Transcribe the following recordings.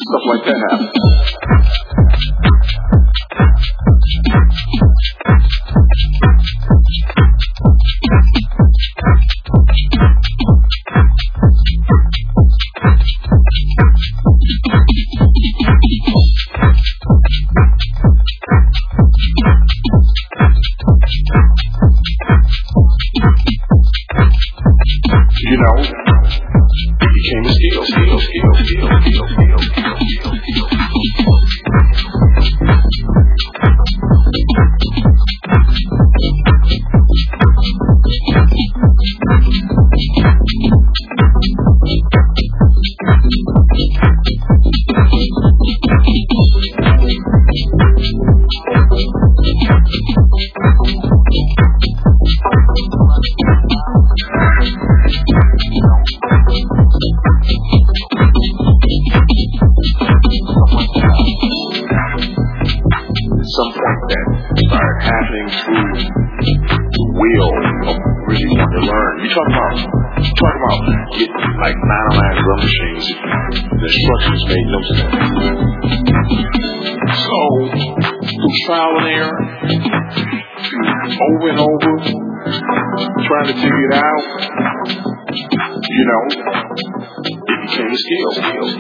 Stuff like that happens. You know, it became a skill. Some point that started happening through the will of really want to learn. You talk about getting like 909 drum machines. The instructions made no sense. So through trial and error, over and over, trying to figure it out, you know, it became a skill.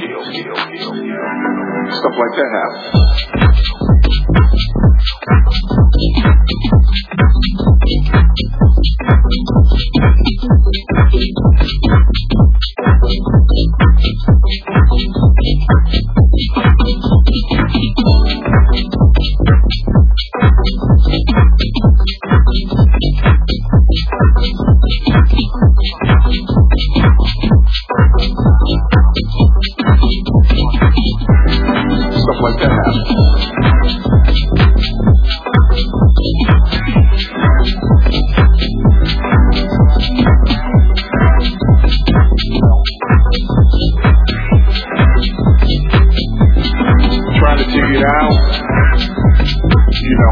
Stuff like that happened. Stuff like that happens. Trying to figure it out, you know.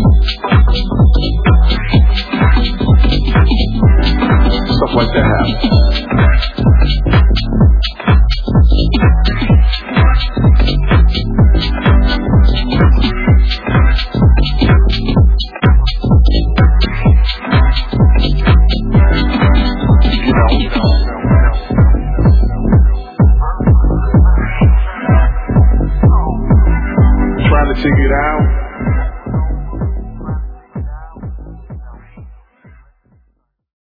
Stuff like that happens.